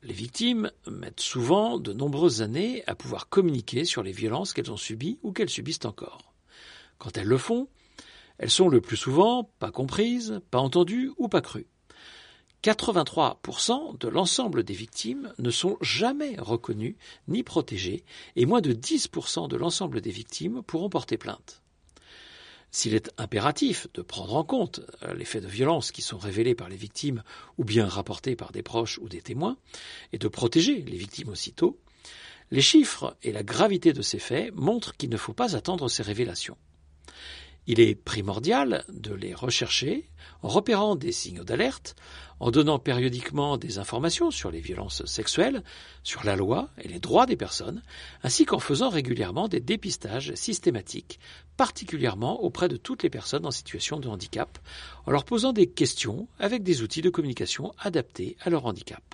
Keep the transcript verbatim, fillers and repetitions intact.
Les victimes mettent souvent de nombreuses années à pouvoir communiquer sur les violences qu'elles ont subies ou qu'elles subissent encore. Quand elles le font, elles sont le plus souvent pas comprises, pas entendues ou pas crues. quatre-vingt-trois pour cent de l'ensemble des victimes ne sont jamais reconnues ni protégées et moins de dix pour cent de l'ensemble des victimes pourront porter plainte. S'il est impératif de prendre en compte les faits de violence qui sont révélés par les victimes ou bien rapportés par des proches ou des témoins, et de protéger les victimes aussitôt, les chiffres et la gravité de ces faits montrent qu'il ne faut pas attendre ces révélations. Il est primordial de les rechercher en repérant des signaux d'alerte, en donnant périodiquement des informations sur les violences sexuelles, sur la loi et les droits des personnes, ainsi qu'en faisant régulièrement des dépistages systématiques, particulièrement auprès de toutes les personnes en situation de handicap, en leur posant des questions avec des outils de communication adaptés à leur handicap.